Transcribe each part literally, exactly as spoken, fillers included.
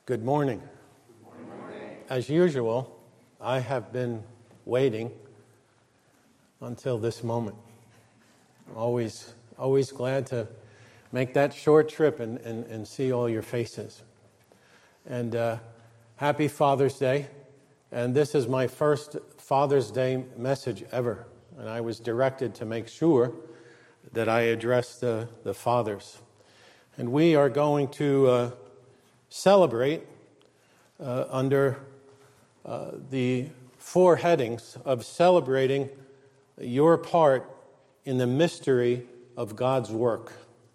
Good morning. Good morning. As usual, I have been waiting until this moment. Always, always glad to make that short trip and, and, and see all your faces. And uh, happy Father's Day. And this is my first Father's Day message ever. And I was directed to make sure that I address the, the fathers. And we are going to uh, celebrate uh, under uh, the four headings of celebrating your part in the mystery of God's work.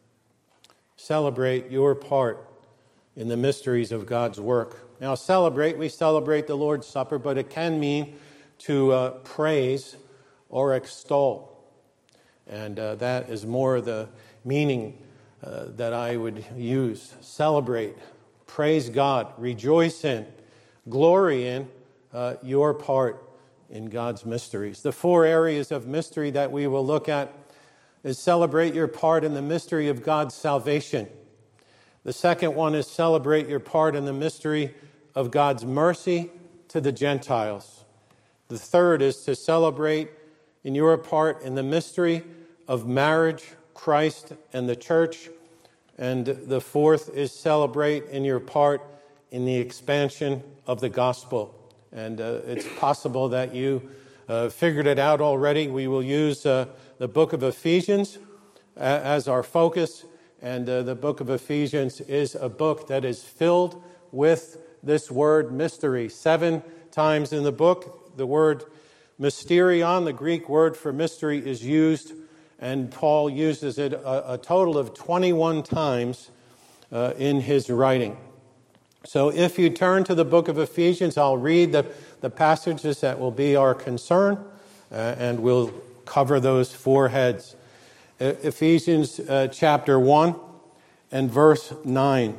Celebrate your part in the mysteries of God's work. Now, celebrate, we celebrate the Lord's Supper, but it can mean to uh, praise or extol. And uh, that is more the meaning uh, that I would use. Celebrate, praise God, rejoice in, glory in uh, your part in God's mysteries. The four areas of mystery that we will look at is celebrate your part in the mystery of God's salvation. The second one is celebrate your part in the mystery of God's mercy to the Gentiles. The third is to celebrate in your part in the mystery of marriage, Christ, and the church. And the fourth is celebrate in your part in the expansion of the gospel. And uh, it's possible that you uh, figured it out already. We will use uh, the book of Ephesians uh, as our focus. And uh, the book of Ephesians is a book that is filled with this word mystery. Seven times in the book, the word mysterion, the Greek word for mystery, is used. And Paul uses it a, a total of twenty-one times uh, in his writing. So if you turn to the book of Ephesians, I'll read the, the passages that will be our concern, uh, and we'll cover those four heads. Uh, Ephesians uh, chapter one and verse nine.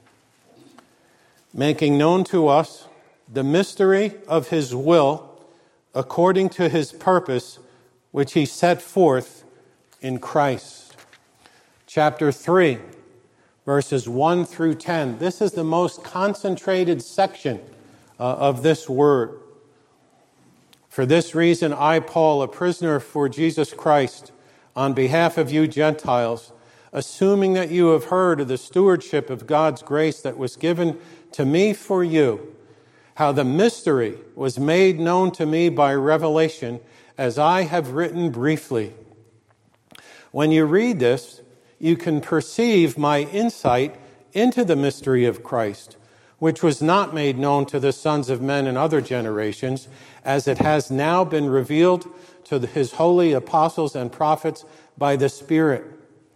Making known to us the mystery of his will according to his purpose, which he set forth in Christ. Chapter three, verses one through ten. This is the most concentrated section uh, of this word. For this reason, I, Paul, a prisoner for Jesus Christ, on behalf of you Gentiles, assuming that you have heard of the stewardship of God's grace that was given to me for you, how the mystery was made known to me by revelation, as I have written briefly. When you read this, you can perceive my insight into the mystery of Christ, which was not made known to the sons of men in other generations, as it has now been revealed to his holy apostles and prophets by the Spirit.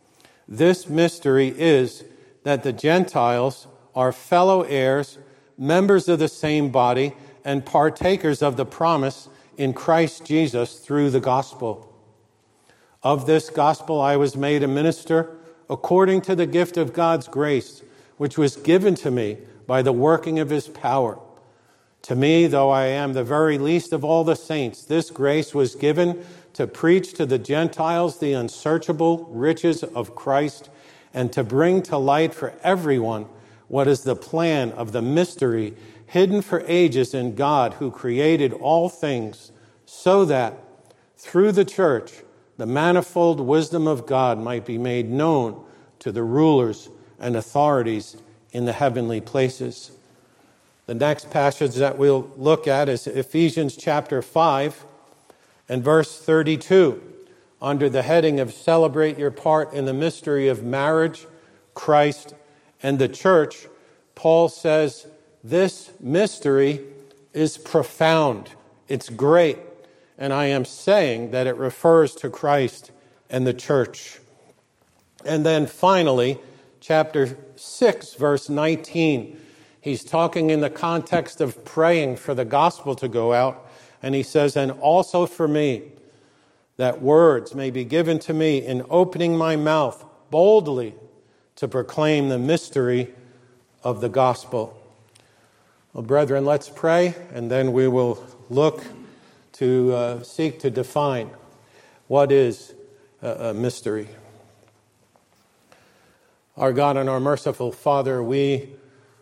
This mystery is that the Gentiles are fellow heirs, members of the same body, and partakers of the promise in Christ Jesus through the gospel. Of this gospel I was made a minister according to the gift of God's grace, which was given to me by the working of his power. To me, though I am the very least of all the saints, this grace was given to preach to the Gentiles the unsearchable riches of Christ, and to bring to light for everyone what is the plan of the mystery hidden for ages in God, who created all things, so that through the church the manifold wisdom of God might be made known to the rulers and authorities in the heavenly places. The next passage that we'll look at is Ephesians chapter five and verse thirty-two, under the heading of Celebrate Your Part in the Mystery of Marriage, Christ, and the Church. Paul says, this mystery is profound. It's great. And I am saying that it refers to Christ and the church. And then finally, chapter six, verse nineteen. He's talking in the context of praying for the gospel to go out. And he says, and also for me, that words may be given to me in opening my mouth boldly to proclaim the mystery of the gospel. Well, brethren, let's pray, and then we will look to uh, seek to define what is a, a mystery. Our God and our merciful Father, we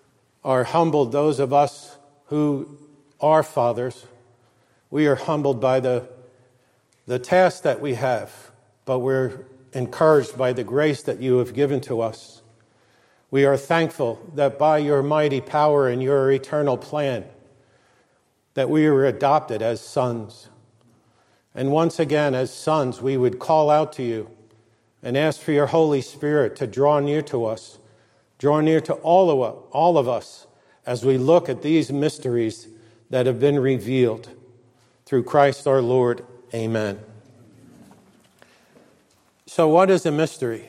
are humbled, those of us who are fathers, we are humbled by the, the task that we have, but we're encouraged by the grace that you have given to us. We are thankful that by your mighty power and your eternal plan, that we were adopted as sons. And once again, as sons, we would call out to you and ask for your Holy Spirit to draw near to us, draw near to all of, all of us as we look at these mysteries that have been revealed through Christ our Lord. Amen. So what is a mystery?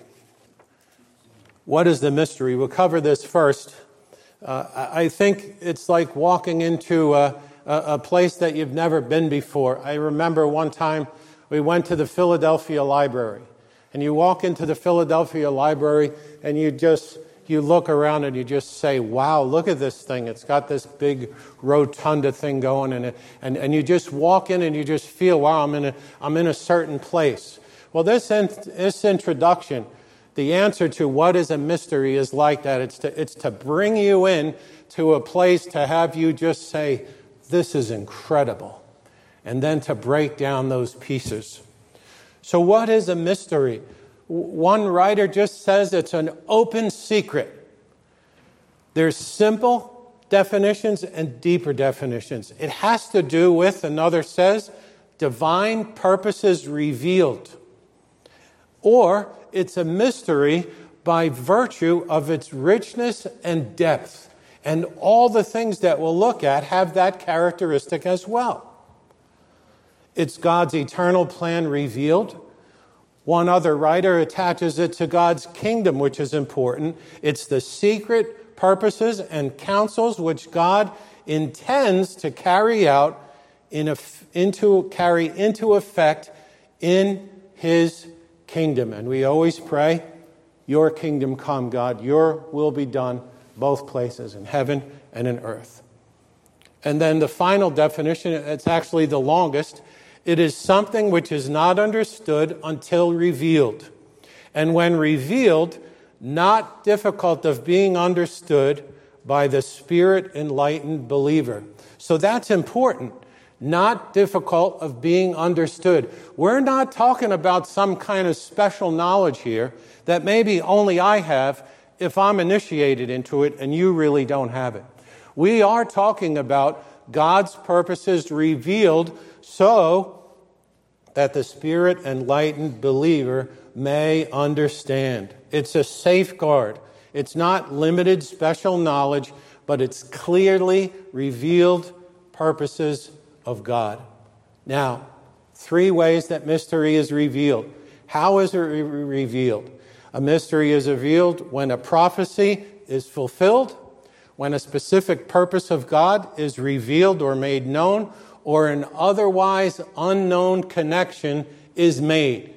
What is the mystery? We'll cover this first. Uh, I think it's like walking into a, a place that you've never been before. I remember one time we went to the Philadelphia Library. And you walk into the Philadelphia Library and you just, you look around and you just say, wow, look at this thing. It's got this big rotunda thing going in it. And, and you just walk in and you just feel, wow, I'm in a, I'm in a certain place. Well, this, in, this introduction, the answer to what is a mystery is like that. It's to, it's to bring you in to a place to have you just say, this is incredible. And then to break down those pieces. So what is a mystery? One writer just says it's an open secret. There's simple definitions and deeper definitions. It has to do with, another says, divine purposes revealed. Or it's a mystery by virtue of its richness and depth. And all the things that we'll look at have that characteristic as well. It's God's eternal plan revealed. One other writer attaches it to God's kingdom, which is important. It's the secret purposes and counsels which God intends to carry out in a, into carry into effect in his kingdom. And we always pray, your kingdom come, God. Your will be done both places, in heaven and in earth. And then the final definition, it's actually the longest. It is something which is not understood until revealed. And when revealed, not difficult of being understood by the Spirit-enlightened believer. So that's important. Not difficult of being understood. We're not talking about some kind of special knowledge here that maybe only I have if I'm initiated into it and you really don't have it. We are talking about God's purposes revealed so that the Spirit-enlightened believer may understand. It's a safeguard. It's not limited special knowledge, but it's clearly revealed purposes of God. Now, three ways that mystery is revealed. How is it re- revealed? A mystery is revealed when a prophecy is fulfilled, when a specific purpose of God is revealed or made known, or an otherwise unknown connection is made.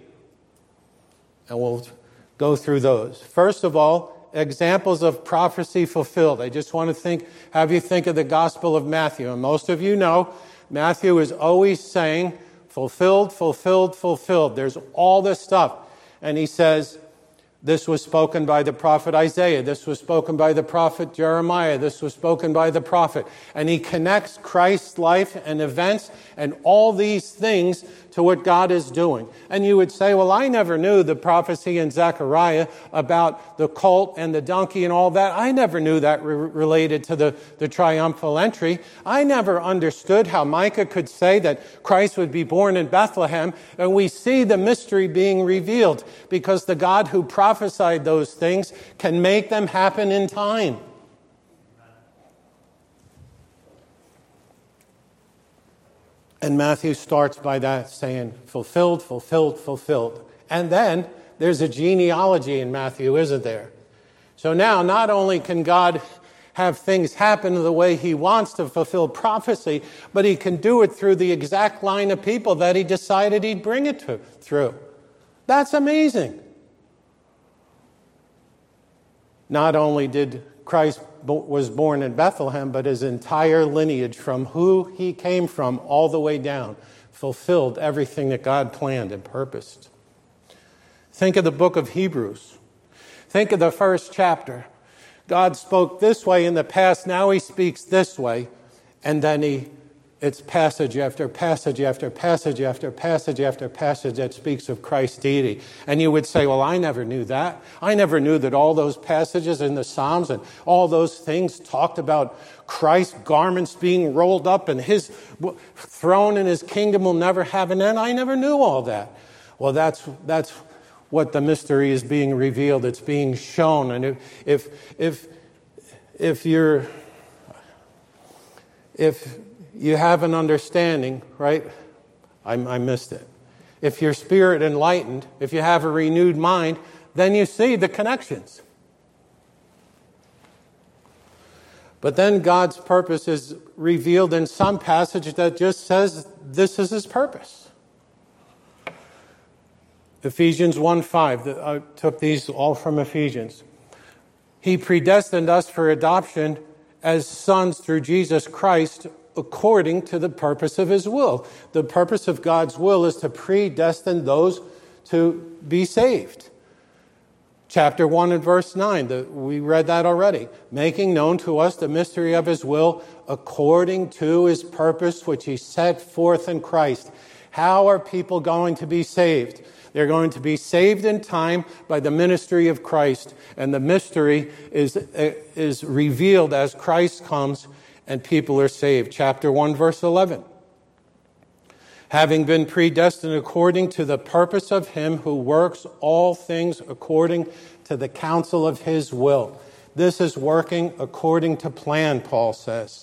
And we'll go through those. First of all, examples of prophecy fulfilled. I just want to think, have you think of the Gospel of Matthew. And most of you know, Matthew is always saying, fulfilled, fulfilled, fulfilled. There's all this stuff. And he says, this was spoken by the prophet Isaiah. This was spoken by the prophet Jeremiah. This was spoken by the prophet. And he connects Christ's life and events and all these things to what God is doing. And you would say, well, I never knew the prophecy in Zechariah about the colt and the donkey and all that. I never knew that re- related to the, the triumphal entry. I never understood how Micah could say that Christ would be born in Bethlehem. And we see the mystery being revealed because the God who prophesied those things can make them happen in time. And Matthew starts by that saying, fulfilled, fulfilled, fulfilled. And then there's a genealogy in Matthew, isn't there? So now not only can God have things happen the way he wants to fulfill prophecy, but he can do it through the exact line of people that he decided he'd bring it to, through. That's amazing. Not only did Christ was born in Bethlehem, but his entire lineage from who he came from all the way down fulfilled everything that God planned and purposed. Think of the book of Hebrews. Think of the first chapter. God spoke this way in the past, now he speaks this way. And then he, it's passage after passage after passage after passage after passage that speaks of Christ's deity. And you would say, well, I never knew that. I never knew that all those passages in the Psalms and all those things talked about Christ's garments being rolled up and his throne and his kingdom will never have an end. I never knew all that. Well, that's that's what the mystery is being revealed. It's being shown. And if if if, if you're if you have an understanding, right? I, I missed it. If your spirit enlightened, if you have a renewed mind, then you see the connections. But then God's purpose is revealed in some passage that just says this is his purpose. Ephesians one five, I took these all from Ephesians. He predestined us for adoption as sons through Jesus Christ according to the purpose of his will. The purpose of God's will is to predestine those to be saved. Chapter one and verse nine, the, we read that already. Making known to us the mystery of his will according to his purpose which he set forth in Christ. How are people going to be saved? They're going to be saved in time by the ministry of Christ. And the mystery is, is revealed as Christ comes and people are saved. Chapter one, verse eleven. Having been predestined according to the purpose of him who works all things according to the counsel of his will. This is working according to plan, Paul says.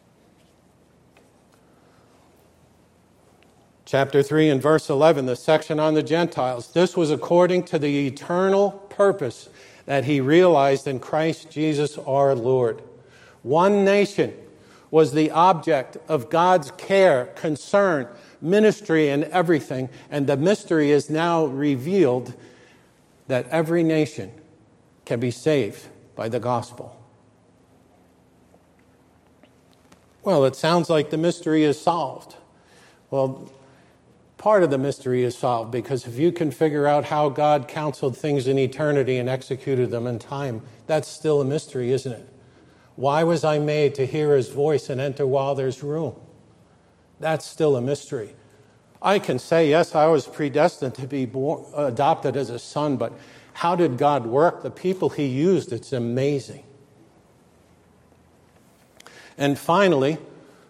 Chapter three and verse eleven, the section on the Gentiles. This was according to the eternal purpose that he realized in Christ Jesus our Lord. One nation was the object of God's care, concern, ministry, and everything. And the mystery is now revealed that every nation can be saved by the gospel. Well, it sounds like the mystery is solved. Well, part of the mystery is solved because if you can figure out how God counseled things in eternity and executed them in time, that's still a mystery, isn't it? Why was I made to hear his voice and enter while there's room? That's still a mystery. I can say, yes, I was predestined to be born, adopted as a son, but how did God work? The people he used, it's amazing. And finally,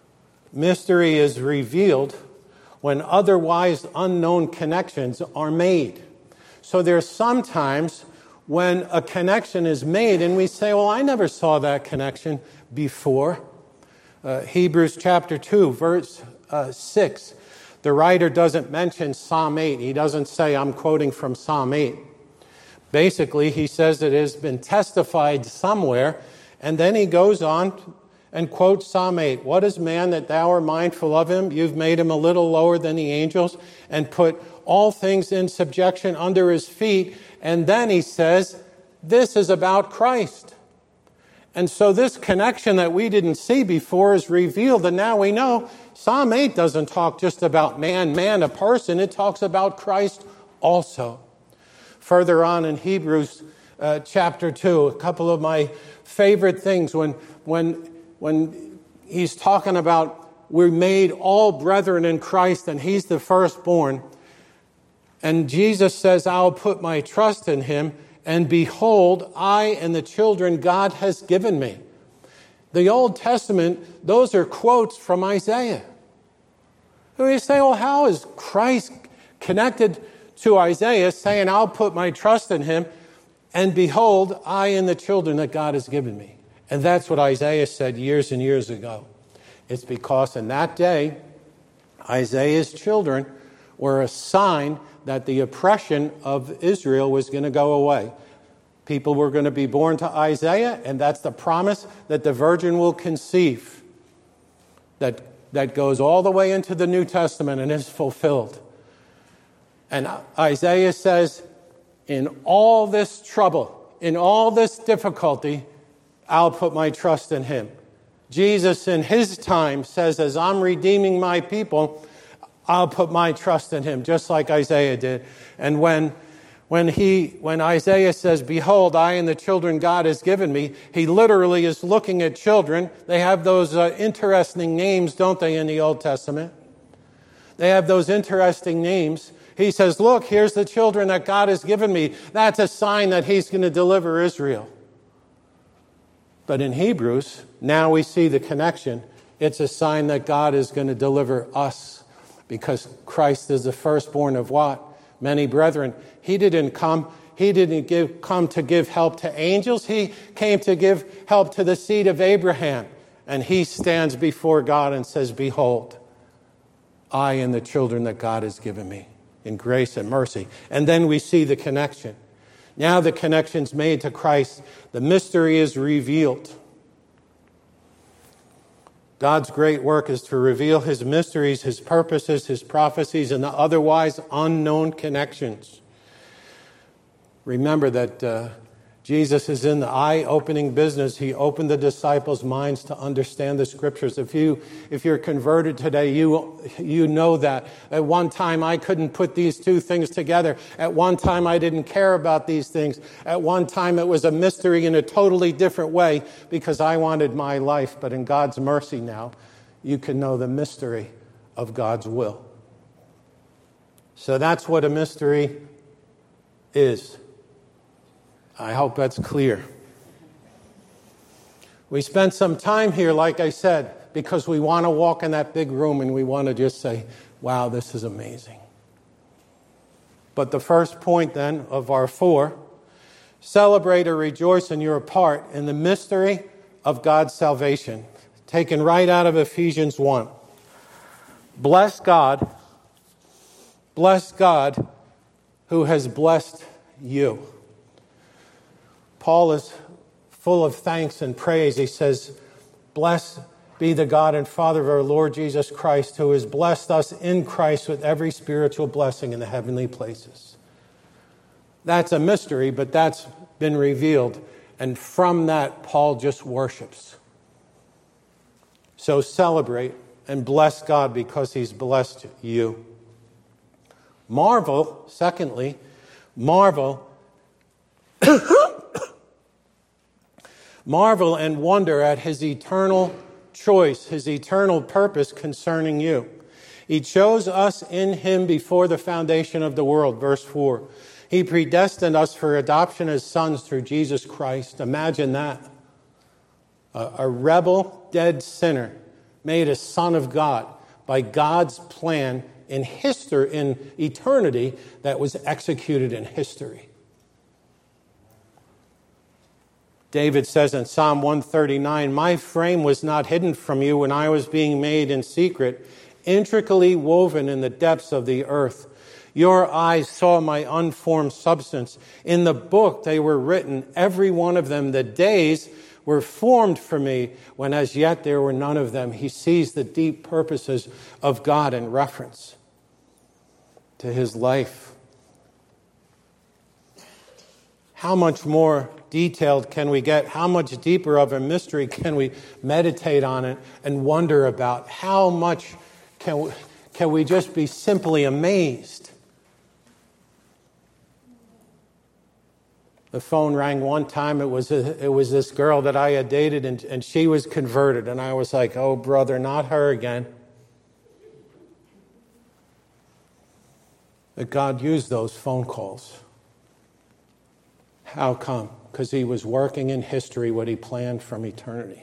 mystery is revealed when otherwise unknown connections are made. So there's sometimes when a connection is made and we say, well, I never saw that connection before. Uh, Hebrews chapter two, verse uh, six. The writer doesn't mention Psalm eight. He doesn't say, I'm quoting from Psalm eight. Basically, he says it has been testified somewhere, and then he goes on and quotes Psalm eight. What is man that thou art mindful of him? You've made him a little lower than the angels and put all things in subjection under his feet. And then he says, this is about Christ. And so this connection that we didn't see before is revealed, and now we know Psalm eight doesn't talk just about man, man, a person. It talks about Christ also. Further on in Hebrews uh, chapter two, a couple of my favorite things when when when he's talking about we're made all brethren in Christ and he's the firstborn. And Jesus says, I'll put my trust in him, and behold, I and the children God has given me. The Old Testament, those are quotes from Isaiah. And you say, well, how is Christ connected to Isaiah saying, I'll put my trust in him, and behold, I and the children that God has given me? And that's what Isaiah said years and years ago. It's because in that day, Isaiah's children were a sign that the oppression of Israel was going to go away. People were going to be born to Isaiah, and that's the promise that the virgin will conceive. That, that goes all the way into the New Testament and is fulfilled. And Isaiah says, in all this trouble, in all this difficulty, I'll put my trust in him. Jesus in his time says, as I'm redeeming my people, I'll put my trust in him, just like Isaiah did. And when When he, when Isaiah says, behold, I and the children God has given me, he literally is looking at children. They have those uh, interesting names, don't they, in the Old Testament? They have those interesting names. He says, look, here's the children that God has given me. That's a sign that he's going to deliver Israel. But in Hebrews, now we see the connection. It's a sign that God is going to deliver us, because Christ is the firstborn of what? Many brethren. He didn't come, he didn't give, come to give help to angels. He came to give help to the seed of Abraham. And he stands before God and says, behold, I and the children that God has given me in grace and mercy. And then we see the connection. Now the connection's made to Christ. The mystery is revealed. God's great work is to reveal his mysteries, his purposes, his prophecies, and the otherwise unknown connections. Remember that uh, Jesus is in the eye-opening business. He opened the disciples' minds to understand the Scriptures. If you, if you're converted today, you, you know that. At one time, I couldn't put these two things together. At one time, I didn't care about these things. At one time, it was a mystery in a totally different way because I wanted my life. But in God's mercy now, you can know the mystery of God's will. So that's what a mystery is. I hope that's clear. We spent some time here, like I said, because we want to walk in that big room and we want to just say, wow, this is amazing. But the first point then of our four, celebrate or rejoice in your part in the mystery of God's salvation, taken right out of Ephesians one. Bless God, bless God who has blessed you. Paul is full of thanks and praise. He says, blessed be the God and Father of our Lord Jesus Christ, who has blessed us in Christ with every spiritual blessing in the heavenly places. That's a mystery, but that's been revealed. And from that, Paul just worships. So celebrate and bless God because he's blessed you. Marvel, secondly, marvel Marvel and wonder at his eternal choice, his eternal purpose concerning you. He chose us in him before the foundation of the world, verse four. He predestined us for adoption as sons through Jesus Christ. Imagine that. A, a rebel, dead sinner made a son of God by God's plan in history, in eternity, that was executed in history. David says in Psalm one thirty-nine, my frame was not hidden from you when I was being made in secret, intricately woven in the depths of the earth. Your eyes saw my unformed substance. In the book they were written, every one of them. The days were formed for me when as yet there were none of them. He sees the deep purposes of God in reference to his life. How much more detailed can we get? How much deeper of a mystery can we meditate on it and wonder about? How much can we, can we just be simply amazed? The phone rang one time. It was a, it was this girl that I had dated, and, and she was converted. And I was like, oh, brother, not her again. That God used those phone calls. How come? Because he was working in history what he planned from eternity.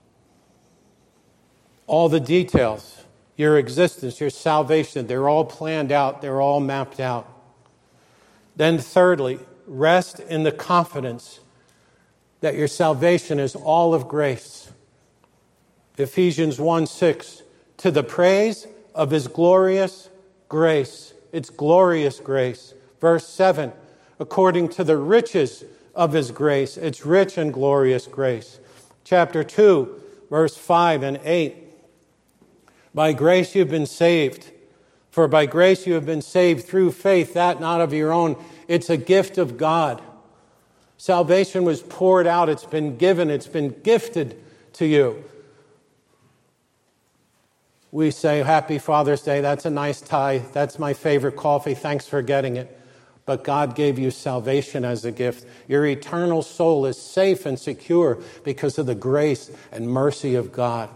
All the details, your existence, your salvation, they're all planned out. They're all mapped out. Then thirdly, rest in the confidence that your salvation is all of grace. Ephesians one six, to the praise of his glorious grace. It's glorious grace. Verse seven, according to the riches of his grace. It's rich and glorious grace. Chapter two, verse five and eight. By grace you've been saved. For by grace you have been saved through faith, that not of your own. It's a gift of God. Salvation was poured out. It's been given. It's been gifted to you. We say, Happy Father's Day. That's a nice tie. That's my favorite coffee. Thanks for getting it. but God gave you salvation as a gift. Your eternal soul is safe and secure because of the grace and mercy of God.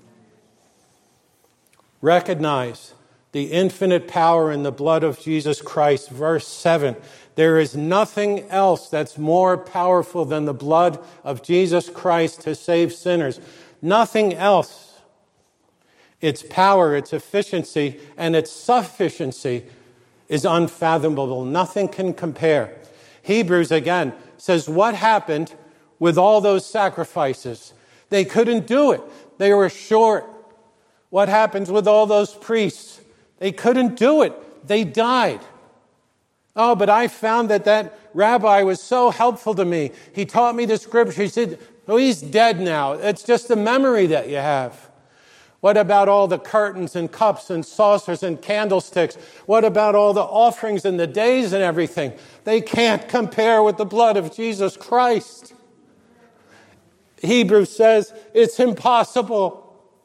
Recognize the infinite power in the blood of Jesus Christ. Verse seven, there is nothing else that's more powerful than the blood of Jesus Christ to save sinners. Nothing else. Its power, its efficiency, and its sufficiency is unfathomable. Nothing can compare. Hebrews, again, says, what happened with all those sacrifices? They couldn't do it. They were short. What happens with all those priests? They couldn't do it. They died. Oh, but I found that that rabbi was so helpful to me. He taught me the scripture. He said, oh, he's dead now. It's just a memory that you have. What about all the curtains and cups and saucers and candlesticks? What about all the offerings and the days and everything? They can't compare with the blood of Jesus Christ. Hebrews says it's impossible.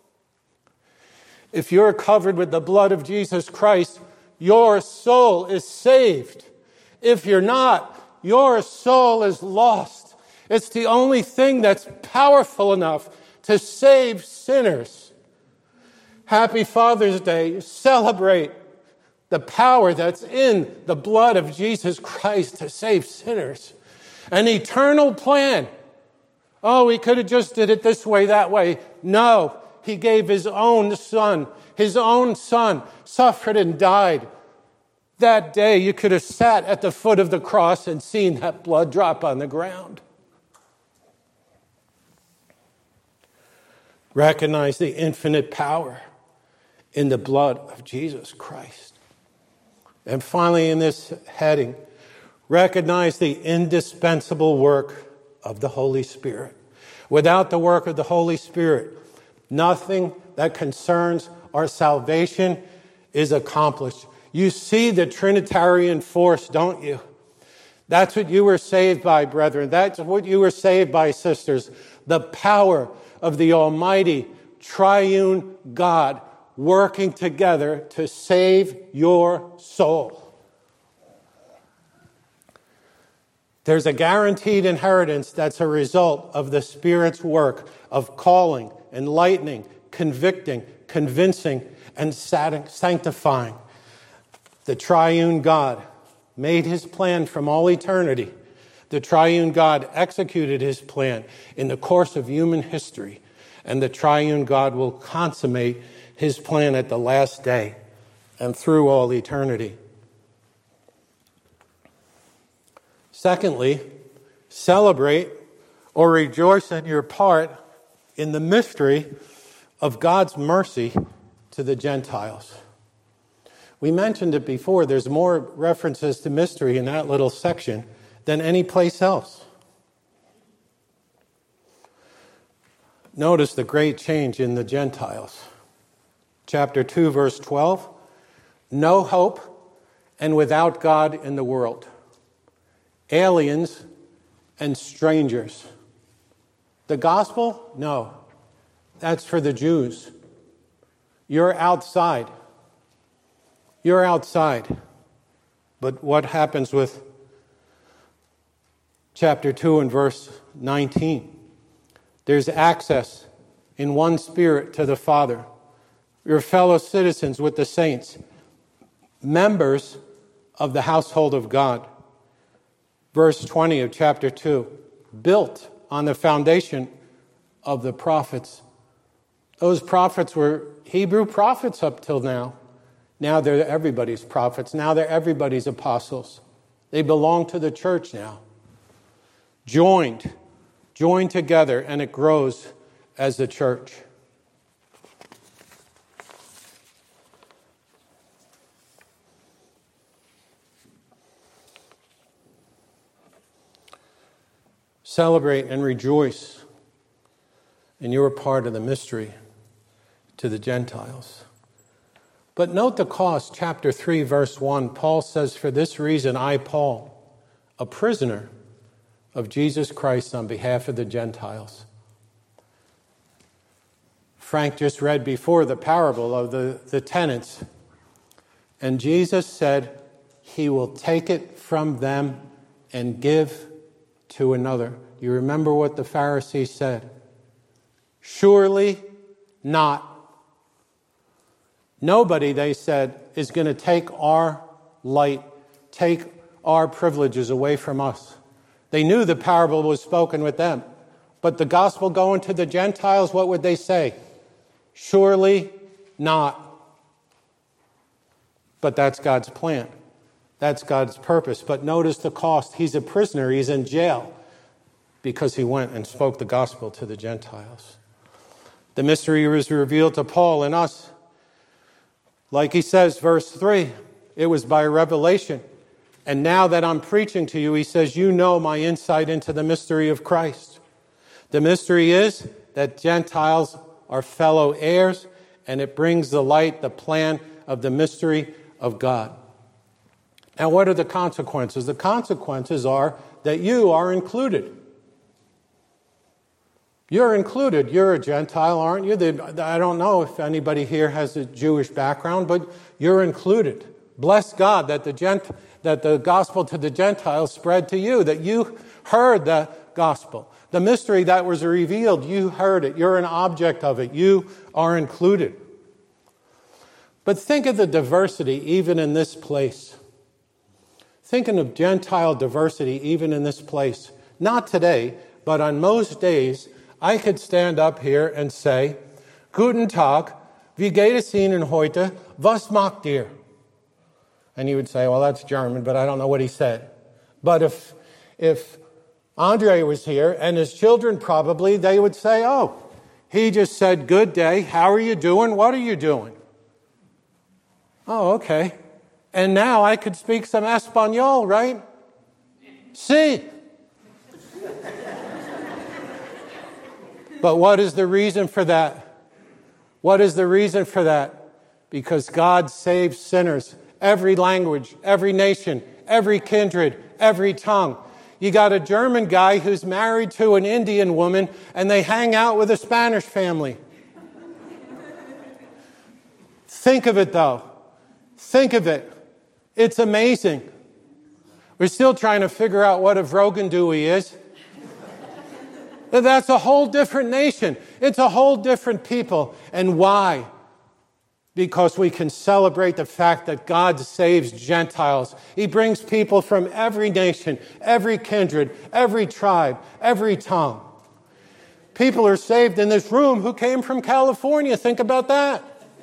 If you're covered with the blood of Jesus Christ, your soul is saved. If you're not, your soul is lost. It's the only thing that's powerful enough to save sinners. Happy Father's Day. Celebrate the power that's in the blood of Jesus Christ to save sinners. An eternal plan. Oh, he could have just did it this way, that way. No, he gave his own son. His own son suffered and died. That day you could have sat at the foot of the cross and seen that blood drop on the ground. Recognize the infinite power in the blood of Jesus Christ. And finally, in this heading, recognize the indispensable work of the Holy Spirit. Without the work of the Holy Spirit, nothing that concerns our salvation is accomplished. You see the Trinitarian force, don't you? That's what you were saved by, brethren. That's what you were saved by, sisters. The power of the Almighty Triune God working together to save your soul. There's a guaranteed inheritance that's a result of the Spirit's work of calling, enlightening, convicting, convincing, and sanctifying. The triune God made his plan from all eternity. The triune God executed his plan in the course of human history. And the triune God will consummate his plan at the last day and through all eternity. Secondly, celebrate or rejoice in your part in the mystery of God's mercy to the Gentiles. We mentioned it before. There's more references to mystery in that little section than any place else. Notice the great change in the Gentiles. Chapter two, verse twelve. No hope and without God in the world. Aliens and strangers. The gospel? No. That's for the Jews. You're outside. You're outside. But what happens with chapter two and verse nineteen? There's access in one Spirit to the Father. You're fellow citizens with the saints, members of the household of God. Verse twenty of chapter two, built on the foundation of the prophets. Those prophets were Hebrew prophets up till now. Now they're everybody's prophets. Now they're everybody's apostles. They belong to the church now. Joined, joined together, and it grows as the church. Celebrate and rejoice in your part of the mystery to the Gentiles. But note the cost, chapter three, verse one. Paul says, for this reason, I, Paul, a prisoner of Jesus Christ on behalf of the Gentiles. Frank just read before the parable of the, the tenants. And Jesus said, he will take it from them and give to another. You remember what the Pharisees said? Surely not. Nobody, they said, is going to take our light, take our privileges away from us. They knew the parable was spoken with them. But the gospel going to the Gentiles, what would they say? Surely not. But that's God's plan. That's God's purpose. But notice the cost. He's a prisoner. He's in jail because he went and spoke the gospel to the Gentiles. The mystery was revealed to Paul and us. Like he says, verse three, it was by revelation. And now that I'm preaching to you, he says, you know my insight into the mystery of Christ. The mystery is that Gentiles are fellow heirs, and it brings the light, the plan of the mystery of God. Now, what are the consequences? The consequences are that you are included. You're included. You're a Gentile, aren't you? I don't know if anybody here has a Jewish background, but you're included. Bless God that the Gent, that the gospel to the Gentiles spread to you, that you heard the gospel. The mystery that was revealed, you heard it. You're an object of it. You are included. But think of the diversity even in this place. Thinking of Gentile diversity even in this place. Not today, but on most days, I could stand up here and say, Guten Tag, wie geht es Ihnen heute, was macht ihr? And you would say, well, that's German, but I don't know what he said. But if if Andre was here and his children probably, they would say, oh, he just said, good day, how are you doing, what are you doing? Oh, okay. And now I could speak some Espanol, right? Sí. But what is the reason for that? What is the reason for that? Because God saves sinners. Every language, every nation, every kindred, every tongue. You got a German guy who's married to an Indian woman and they hang out with a Spanish family. Think of it though. Think of it. It's amazing. We're still trying to figure out what a Vrogendui is. That's a whole different nation. It's a whole different people. And why? Because we can celebrate the fact that God saves Gentiles. He brings people from every nation, every kindred, every tribe, every tongue. People are saved in this room who came from California. Think about that.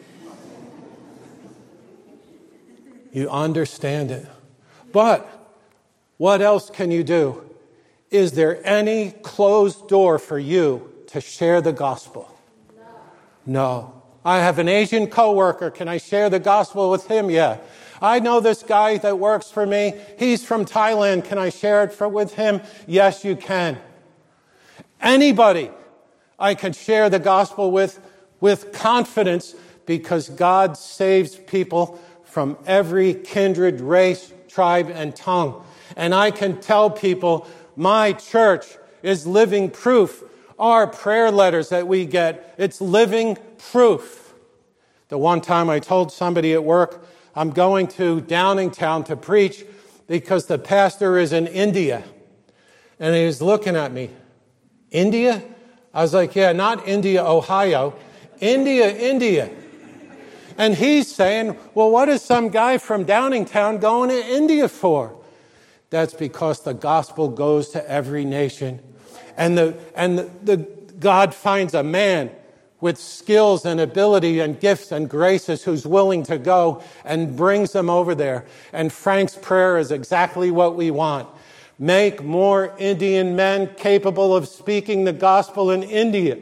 You understand it. But what else can you do? Is there any closed door for you to share the gospel? No. No. I have an Asian coworker. Can I share the gospel with him? Yeah. I know this guy that works for me. He's from Thailand. Can I share it for, with him? Yes, you can. Anybody I can share the gospel with, with confidence, because God saves people from every kindred, race, tribe, and tongue. And I can tell people, my church is living proof. Our prayer letters that we get, it's living proof. The one time I told somebody at work, I'm going to Downingtown to preach because the pastor is in India. And he was looking at me. India? I was like, yeah, not India, Ohio. India, India. And he's saying, well, what is some guy from Downingtown going to India for? That's because the gospel goes to every nation. And the and the, the God finds a man with skills and ability and gifts and graces who's willing to go and brings them over there. And Frank's prayer is exactly what we want. Make more Indian men capable of speaking the gospel in India.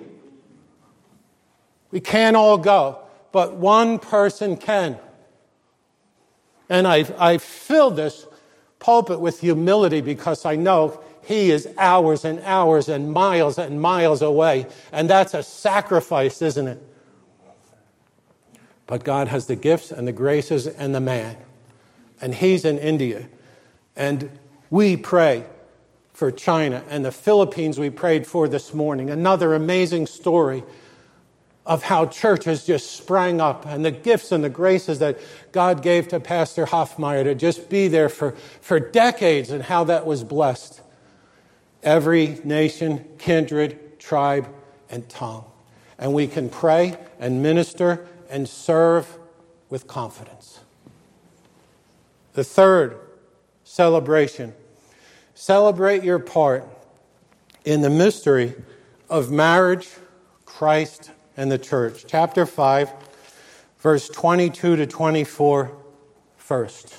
We can't all go, but one person can. And I I fill this pulpit with humility because I know he is hours and hours and miles and miles away. And that's a sacrifice, isn't it? But God has the gifts and the graces and the man. And he's in India. And we pray for China and the Philippines we prayed for this morning. Another amazing story. of how church has just sprang up and the gifts and the graces that God gave to Pastor Hoffmeyer to just be there for, for decades and how that was blessed. Every nation, kindred, tribe, and tongue. And we can pray and minister and serve with confidence. The third celebration. Celebrate your part in the mystery of marriage, Christ, and the church. Chapter five, verse twenty-two to twenty-four first.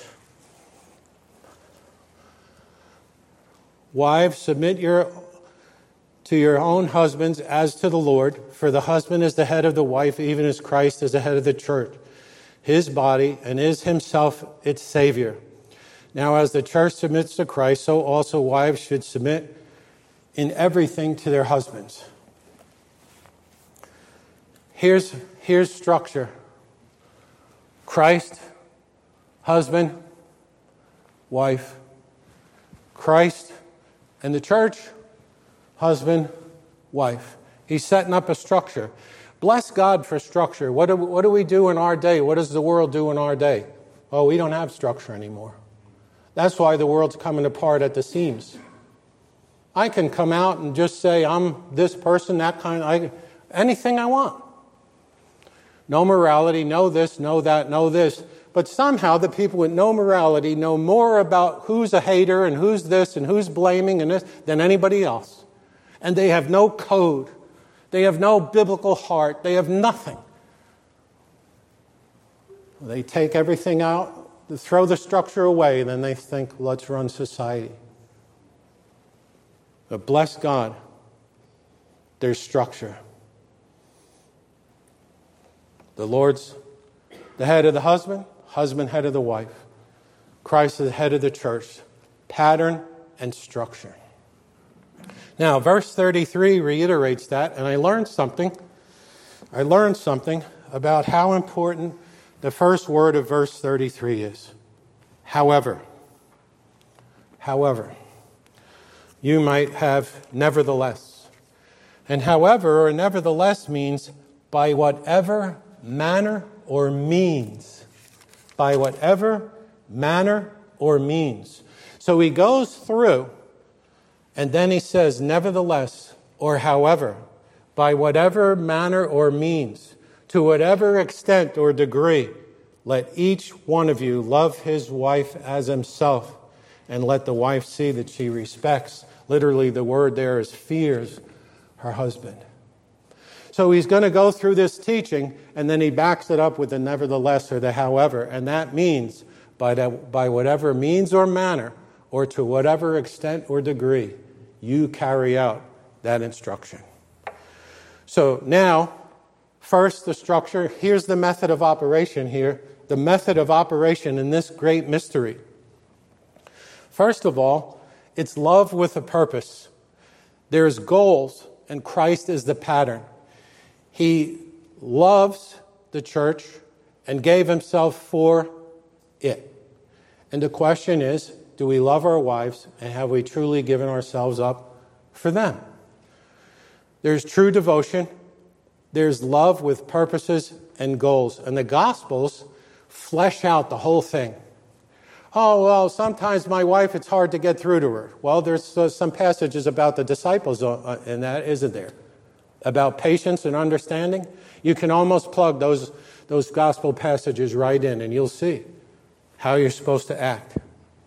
Wives, submit your, to your own husbands as to the Lord, for the husband is the head of the wife, even as Christ is the head of the church, his body, and is himself its Savior. Now, as the church submits to Christ, so also wives should submit in everything to their husbands. Here's, here's structure. Christ, husband, wife. Christ and the church, husband, wife. He's setting up a structure. Bless God for structure. What do, what do we do in our day? What does the world do in our day? Oh, we don't have structure anymore. That's why the world's coming apart at the seams. I can come out and just say, I'm this person, that kind, I, anything I want. No morality, no this, no that, no this. But somehow the people with no morality know more about who's a hater and who's this and who's blaming and this than anybody else. And they have no code. They have no biblical heart. They have nothing. They take everything out, they throw the structure away, and then they think, let's run society. But bless God, there's structure. The Lord's the head of the husband, husband head of the wife. Christ is the head of the church. Pattern and structure. Now, verse thirty-three reiterates that, and I learned something. I learned something about how important the first word of verse thirty-three is. However. However. You might have nevertheless. And however or nevertheless means by whatever manner or means. By whatever manner or means. So he goes through and then he says, nevertheless, or however, by whatever manner or means, to whatever extent or degree, let each one of you love his wife as himself, and let the wife see that she respects. Literally, the word there is fears her husband. So he's going to go through this teaching, and then he backs it up with the nevertheless or the however, and that means by, that, by whatever means or manner, or to whatever extent or degree, you carry out that instruction. So now, first the structure. Here's the method of operation here. The method of operation in this great mystery. First of all, it's love with a purpose. There's goals, and Christ is the pattern. He loves the church and gave himself for it. And the question is, do we love our wives, and have we truly given ourselves up for them? There's true devotion. There's love with purposes and goals. And the Gospels flesh out the whole thing. Oh, well, sometimes my wife, it's hard to get through to her. Well, there's uh, some passages about the disciples uh, in that, isn't there? About patience and understanding. You can almost plug those, those gospel passages right in, and you'll see how you're supposed to act.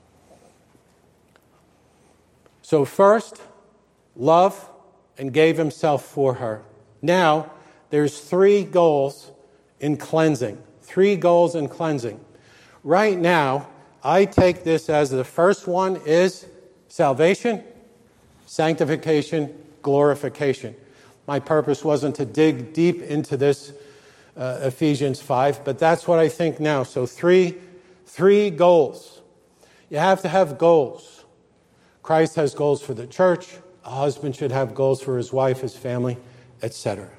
So first, love and gave himself for her. Now, there's three goals in cleansing. Three goals in cleansing. Right now, I take this as the first one is salvation, sanctification, glorification. My purpose wasn't to dig deep into this uh, Ephesians five, but that's what I think now. So three, three goals. You have to have goals. Christ has goals for the church. A husband should have goals for his wife, his family, et cetera.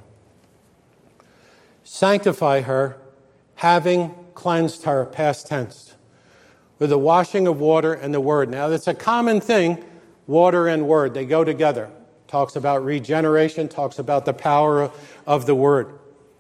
Sanctify her, having cleansed her, past tense, with the washing of water and the word. Now, that's a common thing, water and word. They go together. Talks about regeneration, talks about the power of the word.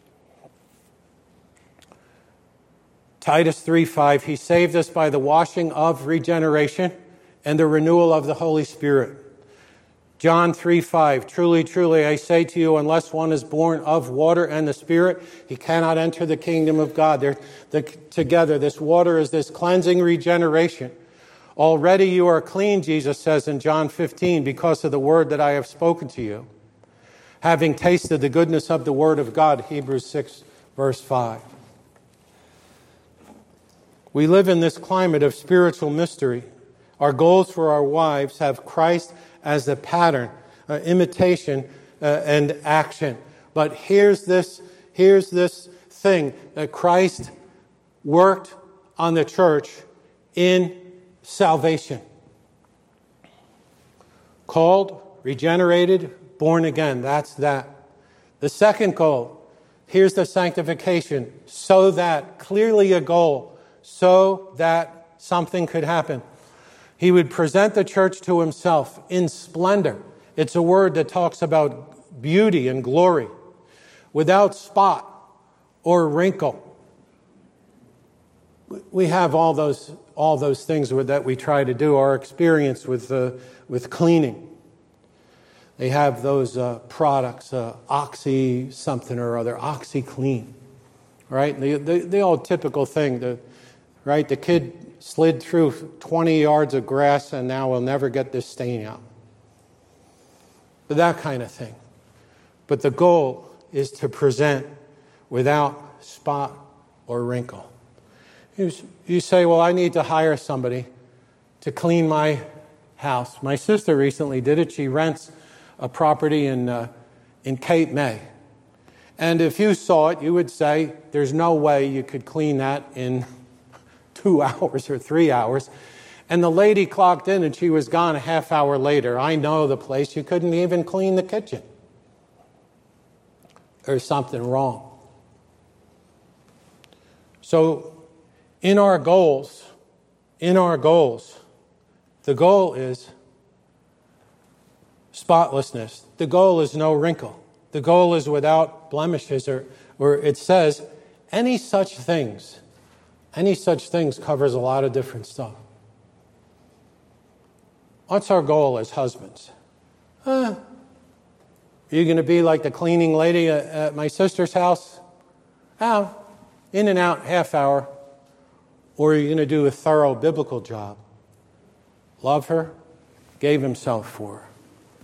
Titus three five, he saved us by the washing of regeneration and the renewal of the Holy Spirit. John three five, truly, truly, I say to you, unless one is born of water and the Spirit, he cannot enter the kingdom of God. They're, they're together. This water is this cleansing regeneration. Already you are clean, Jesus says in John fifteen, because of the word that I have spoken to you. Having tasted the goodness of the word of God, Hebrews six, verse five. We live in this climate of spiritual mystery. Our goals for our wives have Christ as the pattern, uh, imitation, uh, and action. But here's this, here's this thing that Christ worked on the church in salvation. Called, regenerated, born again. That's that. The second goal, here's the sanctification, so that, clearly a goal, so that something could happen. He would present the church to himself in splendor. It's a word that talks about beauty and glory, without spot or wrinkle. We have all those all those things that we try to do. Our experience with uh, with cleaning. They have those uh, products, uh, Oxy something or other, OxyClean, right? The, the the old typical thing. The right, the kid slid through twenty yards of grass and now will never get this stain out. But that kind of thing. But the goal is to present without spot or wrinkle. You, you say, well, I need to hire somebody to clean my house. My sister recently did it. She rents a property in uh, in Cape May. And if you saw it, you would say, there's no way you could clean that in two hours or three hours. And the lady clocked in and she was gone a half hour later. I know the place. You couldn't even clean the kitchen. There's something wrong. So in our goals, in our goals, the goal is spotlessness. The goal is no wrinkle. The goal is without blemishes, or, or it says any such things. Any such things covers a lot of different stuff. What's our goal as husbands? Uh, are you going to be like the cleaning lady at, at my sister's house? Oh, in and out, half hour. Or are you going to do a thorough biblical job? Love her, gave himself for her.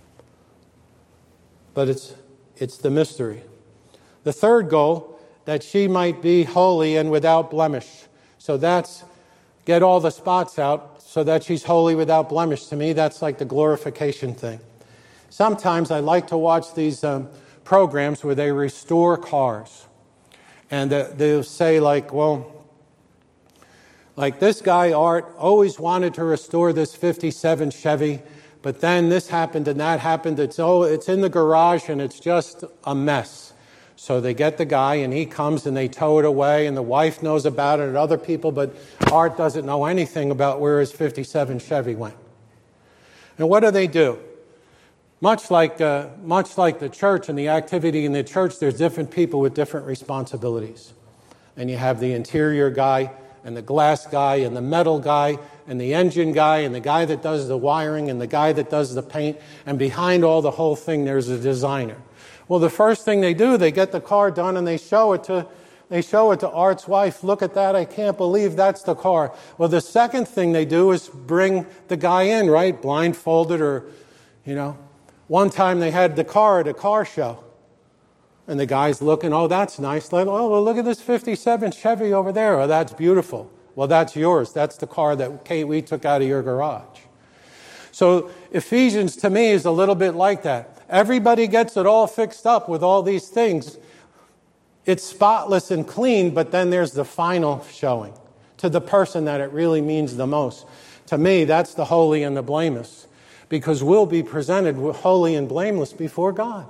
But it's it's the mystery. The third goal, that she might be holy and without blemish. So that's get all the spots out so that she's holy without blemish. To me, that's like the glorification thing. Sometimes I like to watch these um, programs where they restore cars. And uh, they'll say like, well, like this guy, Art, always wanted to restore this fifty-seven Chevy, but then this happened and that happened. It's oh, it's in the garage and it's just a mess. So they get the guy and he comes and they tow it away and the wife knows about it and other people, but Art doesn't know anything about where his fifty-seven Chevy went. And what do they do? Much like uh, much like the church and the activity in the church, there's different people with different responsibilities. And you have the interior guy and the glass guy and the metal guy and the engine guy and the guy that does the wiring and the guy that does the paint. And behind all the whole thing, there's a designer. Well, the first thing they do, they get the car done and they show it to they show it to Art's wife. Look at that. I can't believe that's the car. Well, the second thing they do is bring the guy in, right? Blindfolded or, you know. One time they had the car at a car show. And the guy's looking, oh, that's nice. Oh, well, look at this fifty-seven Chevy over there. Oh, that's beautiful. Well, that's yours. That's the car that Kate, we took out of your garage. So Ephesians, to me, is a little bit like that. Everybody gets it all fixed up with all these things. It's spotless and clean, but then there's the final showing to the person that it really means the most. To me, that's the holy and the blameless, because we'll be presented holy and blameless before God.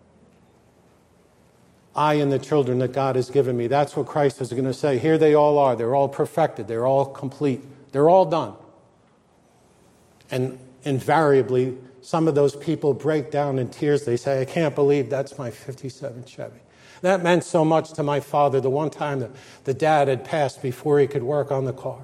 I and the children that God has given me. That's what Christ is going to say. Here they all are. They're all perfected. They're all complete. They're all done. And invariably, some of those people break down in tears. They say, I can't believe that's my fifty-seven Chevy. That meant so much to my father the one time that the dad had passed before he could work on the car.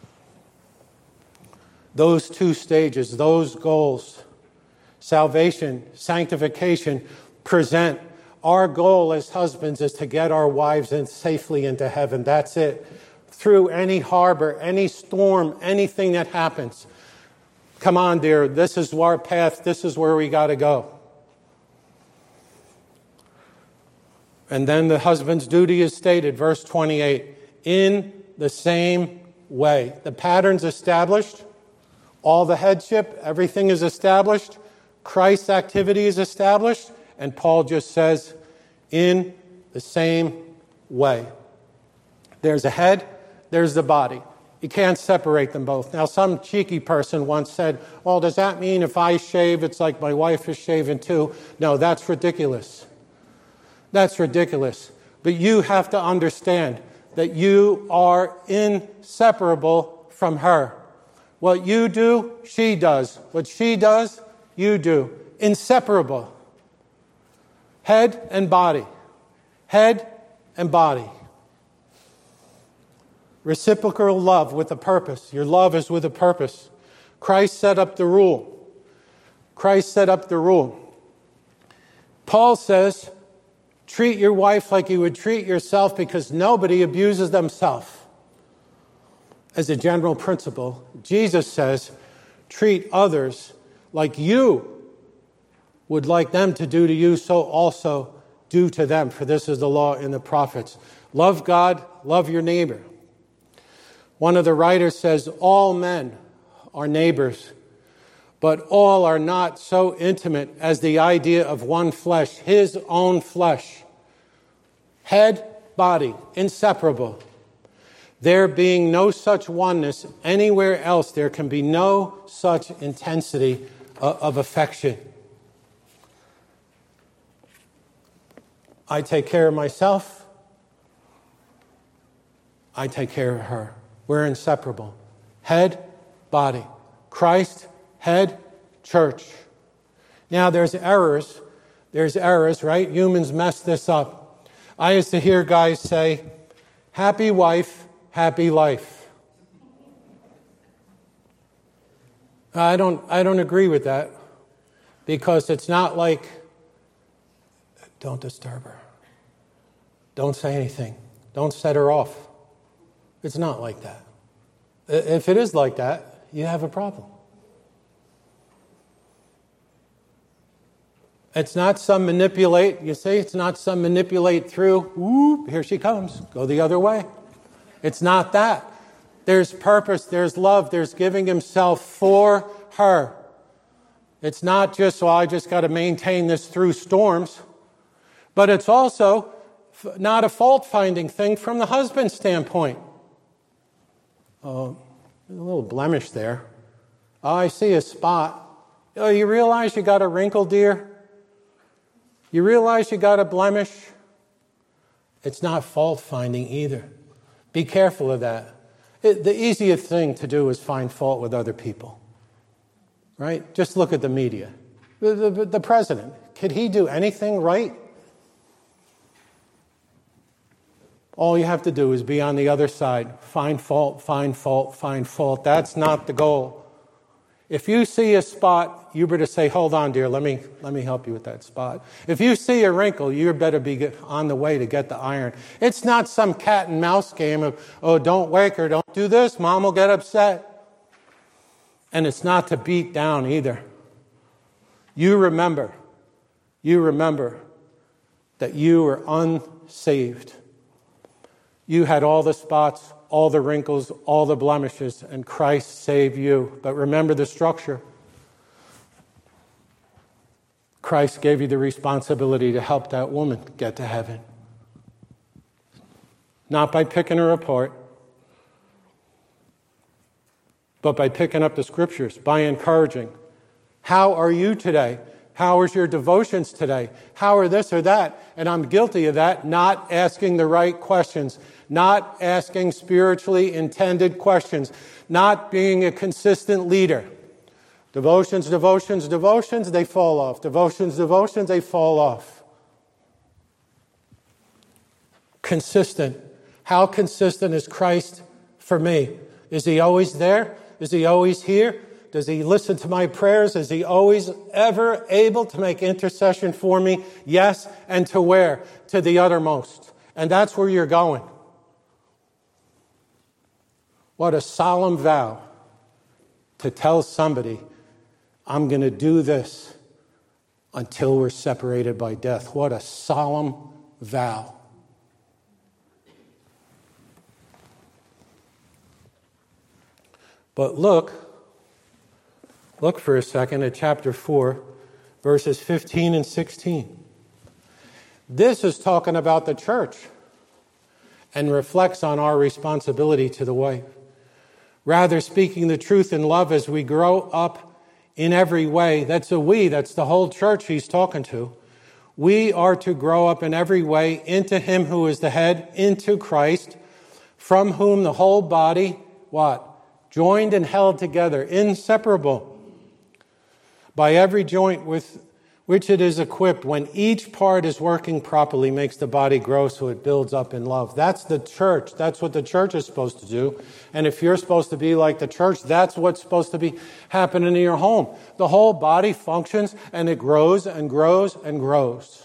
Those two stages, those goals, salvation, sanctification, present. Our goal as husbands is to get our wives in safely into heaven. That's it. Through any harbor, any storm, anything that happens. Come on, dear, this is our path. This is where we got to go. And then the husband's duty is stated, verse twenty-eight, in the same way. The pattern's established. All the headship, everything is established. Christ's activity is established. And Paul just says, in the same way. There's a head, there's the body. You can't separate them both. Now, some cheeky person once said, well, does that mean if I shave, it's like my wife is shaving too? No, that's ridiculous. That's ridiculous. But you have to understand that you are inseparable from her. What you do, she does. What she does, you do. Inseparable. Head and body. Head and body. Reciprocal love with a purpose. Your love is with a purpose. Christ set up the rule. Christ set up the rule. Paul says, treat your wife like you would treat yourself, because nobody abuses themselves. As a general principle, Jesus says, treat others like you would like them to do to you, so also do to them. For this is the law and the prophets. Love God, love your neighbor. One of the writers says, all men are neighbors, but all are not so intimate as the idea of one flesh, his own flesh. Head, body, inseparable. There being no such oneness anywhere else, there can be no such intensity of affection. I take care of myself. I take care of her. We're inseparable. Head, body. Christ, head, church. Now there's errors. There's errors, right? Humans mess this up. I used to hear guys say, happy wife, happy life. I don't, I don't agree with that, because it's not like, don't disturb her. Don't say anything. Don't set her off. It's not like that. If it is like that, you have a problem. It's not some manipulate, you see, it's not some manipulate through, whoop, here she comes, go the other way. It's not that. There's purpose, there's love, there's giving himself for her. It's not just, well, I just got to maintain this through storms. But it's also not a fault-finding thing from the husband's standpoint. Oh, there's a little blemish there. Oh, I see a spot. Oh, you realize you got a wrinkle, dear? You realize you got a blemish? It's not fault-finding either. Be careful of that. It, the easiest thing to do is find fault with other people. Right? Just look at the media. The, the, the president, could he do anything right? All you have to do is be on the other side. Find fault, find fault, find fault. That's not the goal. If you see a spot, you better say, hold on, dear, let me let me help you with that spot. If you see a wrinkle, you better be on the way to get the iron. It's not some cat and mouse game of, oh, don't wake her, don't do this, Mom will get upset. And it's not to beat down either. You remember, you remember that you were unsaved. You had all the spots, all the wrinkles, all the blemishes, and Christ saved you. But remember the structure. Christ gave you the responsibility to help that woman get to heaven. Not by picking her apart, but by picking up the scriptures, by encouraging. How are you today? How is your devotions today? How are this or that? And I'm guilty of that, not asking the right questions, not asking spiritually intended questions, not being a consistent leader. Devotions, devotions, devotions, they fall off. Devotions, devotions, they fall off. consistent. How consistent is Christ for me? Is he always there? Is he always here? Does he listen to my prayers? Is he always ever able to make intercession for me? Yes. And to where? To the uttermost. And that's where you're going. What a solemn vow to tell somebody, I'm going to do this until we're separated by death. What a solemn vow. But look, look for a second at chapter four, verses fifteen and sixteen. This is talking about the church and reflects on our responsibility to the wife. Rather, speaking the truth in love as we grow up in every way. That's a we, that's the whole church he's talking to. We are to grow up in every way into him who is the head, into Christ, from whom the whole body, what? Joined and held together, inseparable, by every joint with which it is equipped, when each part is working properly, makes the body grow so it builds up in love. That's the church. That's what the church is supposed to do. And if you're supposed to be like the church, that's what's supposed to be happening in your home. The whole body functions and it grows and grows and grows.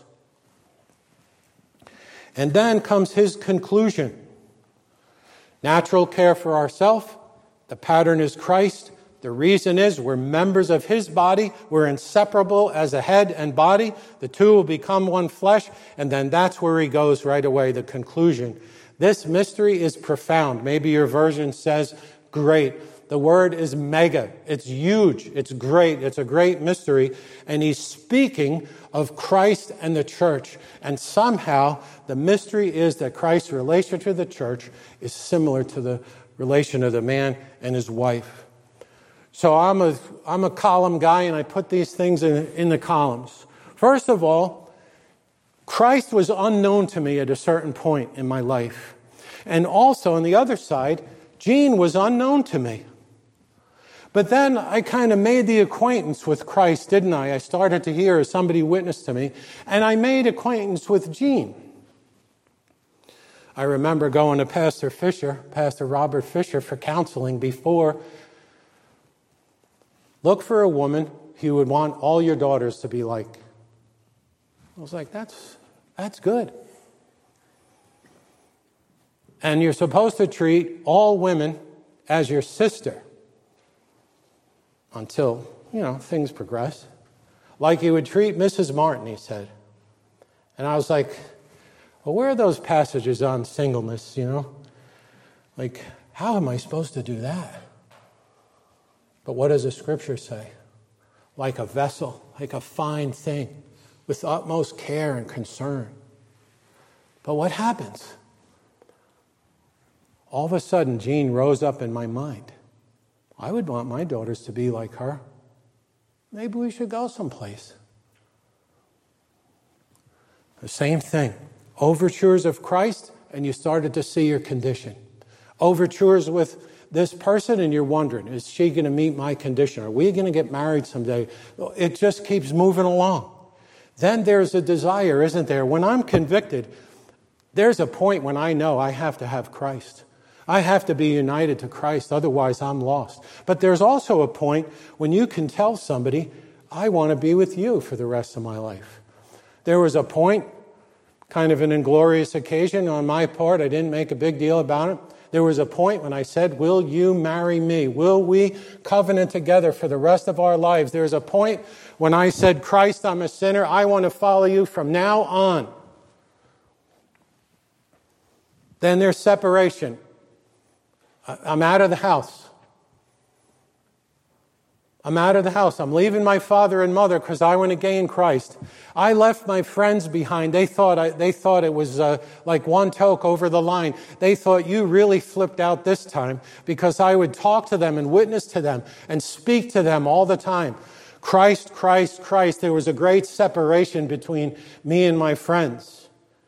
And then comes his conclusion. Natural care for ourselves. The pattern is Christ. The reason is we're members of his body. We're inseparable as a head and body. The two will become one flesh. And then that's where he goes right away, the conclusion. This mystery is profound. Maybe your version says great. The word is mega. It's huge. It's great. It's a great mystery. And he's speaking of Christ and the church. And somehow the mystery is that Christ's relation to the church is similar to the relation of the man and his wife. So I'm a I'm a column guy, and I put these things in, in the columns. First of all, Christ was unknown to me at a certain point in my life. And also on the other side, Jean was unknown to me. But then I kind of made the acquaintance with Christ, didn't I? I started to hear as somebody witnessed to me, and I made acquaintance with Jean. I remember going to Pastor Fisher, Pastor Robert Fisher, for counseling before. Look for a woman you would want all your daughters to be like. I was like, that's that's good. And you're supposed to treat all women as your sister until, you know, things progress. Like you would treat Missus Martin, he said. And I was like, well, where are those passages on singleness, you know? Like, how am I supposed to do that? But what does the scripture say? Like a vessel, like a fine thing, with utmost care and concern. But what happens? All of a sudden, Jean rose up in my mind. I would want my daughters to be like her. Maybe we should go someplace. The same thing. Overtures of Christ, and you started to see your condition. Overtures with this person, and you're wondering, is she going to meet my condition? Are we going to get married someday? It just keeps moving along. Then there's a desire, isn't there? When I'm convicted, there's a point when I know I have to have Christ. I have to be united to Christ, otherwise I'm lost. But there's also a point when you can tell somebody, I want to be with you for the rest of my life. There was a point, kind of an inglorious occasion on my part. I didn't make a big deal about it. There was a point when I said, will you marry me? Will we covenant together for the rest of our lives? There's a point when I said, Christ, I'm a sinner. I want to follow you from now on. Then there's separation. I'm out of the house. I'm out of the house. I'm leaving my father and mother because I want to gain Christ. I left my friends behind. They thought I, they thought it was uh, like one toke over the line. They thought you really flipped out this time because I would talk to them and witness to them and speak to them all the time. Christ, Christ, Christ. There was a great separation between me and my friends.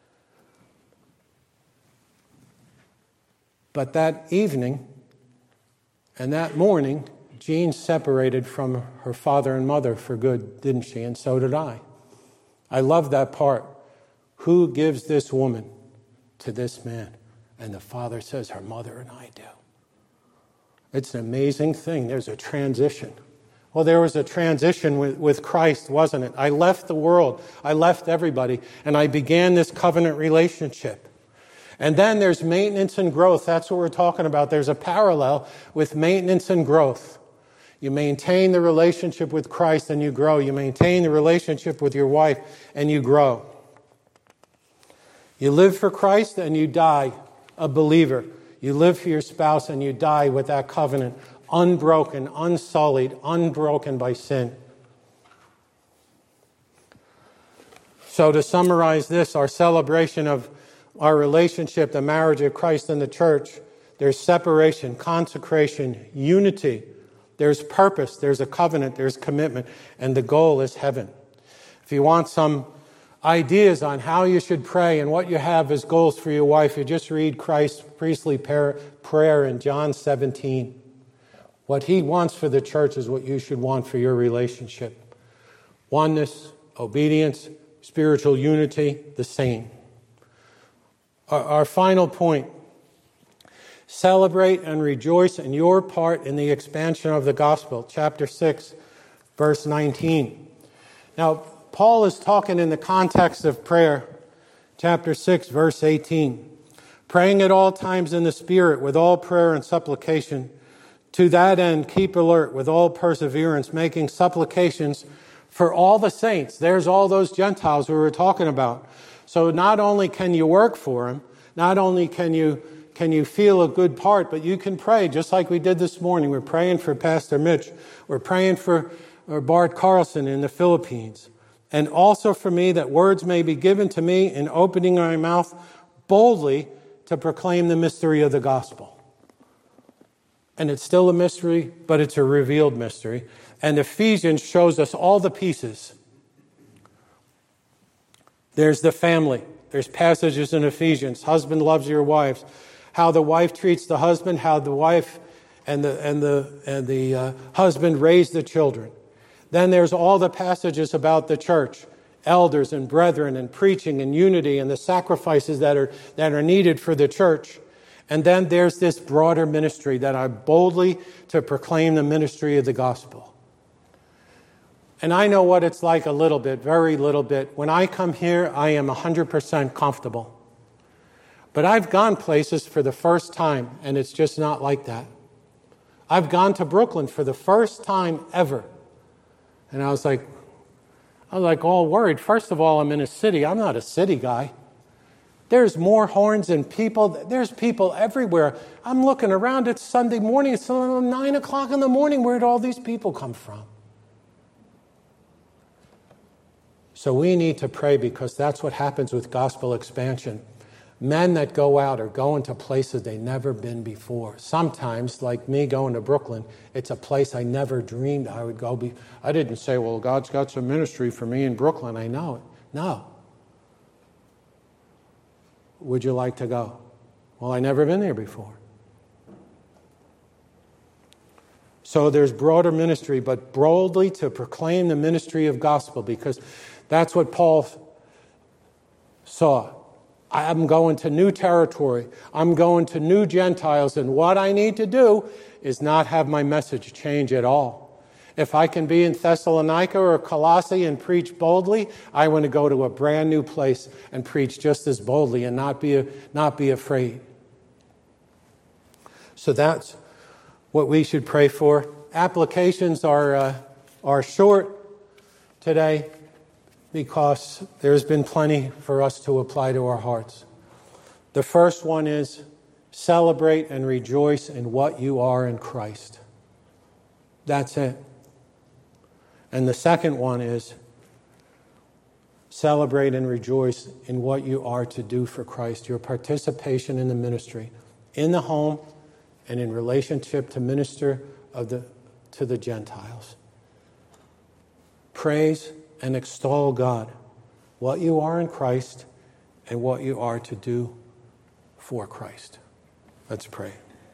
But that evening and that morning, Jean separated from her father and mother for good, didn't she? And so did I. I love that part. Who gives this woman to this man. And the father says, her mother and I do. It's an amazing thing. There's a transition. Well, there was a transition with, with Christ, wasn't it? I left the world. I left everybody. And I began this covenant relationship. And then there's maintenance and growth. That's what we're talking about. There's a parallel with maintenance and growth. You maintain the relationship with Christ and you grow. You maintain the relationship with your wife and you grow. You live for Christ and you die a believer. You live for your spouse and you die with that covenant, unbroken, unsullied, unbroken by sin. So to summarize this, our celebration of our relationship, the marriage of Christ and the church, there's separation, consecration, unity. There's purpose, there's a covenant, there's commitment, and the goal is heaven. If you want some ideas on how you should pray and what you have as goals for your wife, you just read Christ's priestly prayer in John seventeen. What he wants for the church is what you should want for your relationship. Oneness, obedience, spiritual unity, the same. Our, our final point. Celebrate and rejoice in your part in the expansion of the gospel. Chapter six, verse nineteen. Now, Paul is talking in the context of prayer. Chapter six, verse eighteen. Praying at all times in the Spirit with all prayer and supplication. To that end, keep alert with all perseverance, making supplications for all the saints. There's all those Gentiles we were talking about. So not only can you work for them, not only can you Can you feel a good part, but you can pray just like we did this morning. We're praying for Pastor Mitch. We're praying for Bart Carlson in the Philippines. And also for me, that words may be given to me in opening my mouth boldly to proclaim the mystery of the gospel. And it's still a mystery, but it's a revealed mystery. And Ephesians shows us all the pieces. There's the family. There's passages in Ephesians. Husband loves your wives. How the wife treats the husband, how the wife and the and the and the uh, husband raise the children. Then there's all the passages about the church, elders and brethren and preaching and unity and the sacrifices that are that are needed for the church. And then there's this broader ministry that I boldly to proclaim the ministry of the gospel. And I know what it's like a little bit, very little bit. When I come here, I am one hundred percent comfortable. But I've gone places for the first time, and it's just not like that. I've gone to Brooklyn for the first time ever. And I was like, I was like all worried. First of all, I'm in a city. I'm not a city guy. There's more horns and people. There's people everywhere. I'm looking around. It's Sunday morning. It's nine o'clock in the morning. Where did all these people come from? So we need to pray because that's what happens with gospel expansion. Men that go out are going to places they've never been before. Sometimes, like me going to Brooklyn, it's a place I never dreamed I would go. Be- I didn't say, well, God's got some ministry for me in Brooklyn. I know it. No. Would you like to go? Well, I've never been there before. So there's broader ministry, but boldly to proclaim the ministry of gospel, because that's what Paul saw. I'm going to new territory. I'm going to new Gentiles. And what I need to do is not have my message change at all. If I can be in Thessalonica or Colossae and preach boldly, I want to go to a brand new place and preach just as boldly and not be, not be afraid. So that's what we should pray for. Applications are, uh, are short today, because there's been plenty for us to apply to our hearts. The first one is celebrate and rejoice in what you are in Christ. That's it. And the second one is celebrate and rejoice in what you are to do for Christ, your participation in the ministry, in the home and in relationship to minister of the, to the Gentiles. Praise and extol God, what you are in Christ and what you are to do for Christ. Let's pray.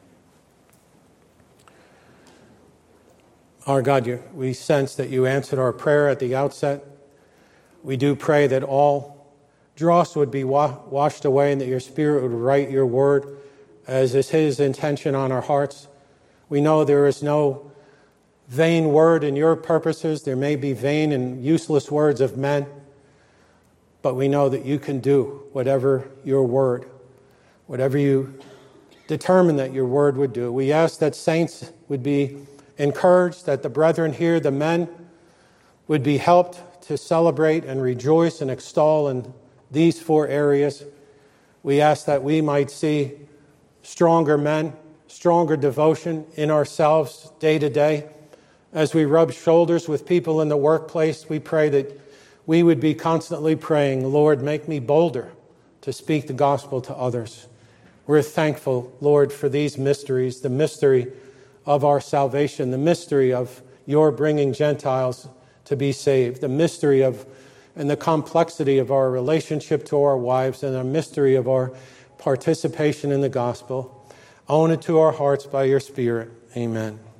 Our God, you, we sense that you answered our prayer at the outset. We do pray that all dross would be wa- washed away and that your Spirit would write your word as is his intention on our hearts. We know there is no vain word in your purposes. There may be vain and useless words of men, but we know that you can do whatever your word, whatever you determine that your word would do. We ask that saints would be encouraged, that the brethren here, the men, would be helped to celebrate and rejoice and extol in these four areas. We ask that we might see stronger men, stronger devotion in ourselves day to day. As we rub shoulders with people in the workplace, we pray that we would be constantly praying, Lord, make me bolder to speak the gospel to others. We're thankful, Lord, for these mysteries, the mystery of our salvation, the mystery of your bringing Gentiles to be saved, the mystery of and the complexity of our relationship to our wives, and the mystery of our participation in the gospel. Own it to our hearts by your Spirit. Amen.